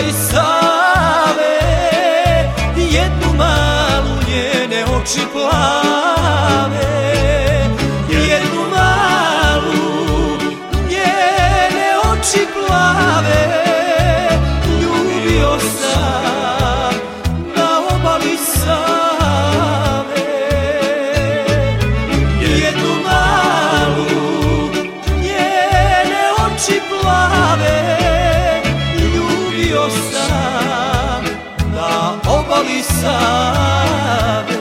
obali Save, jednu malu njene oči plave, jednu malu njene oči plave, ljubio sam na obali Save. Jednu malu njene oči plave, ljubio sam na obali Save.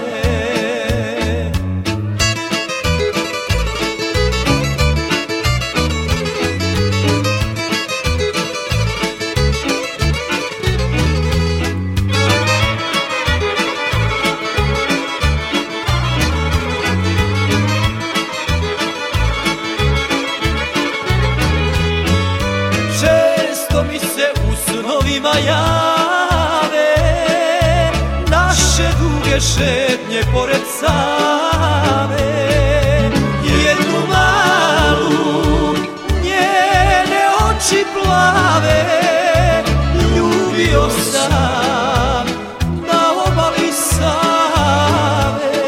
Često mi se u snovima jave naše duge šetnje pored Save. Jednu malu njene oči plave, ljubio sam na obali Save.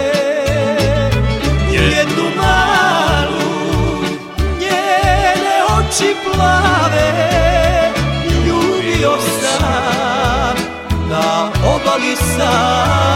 Jednu malu njene oči plave, ljubio sam na obali Save.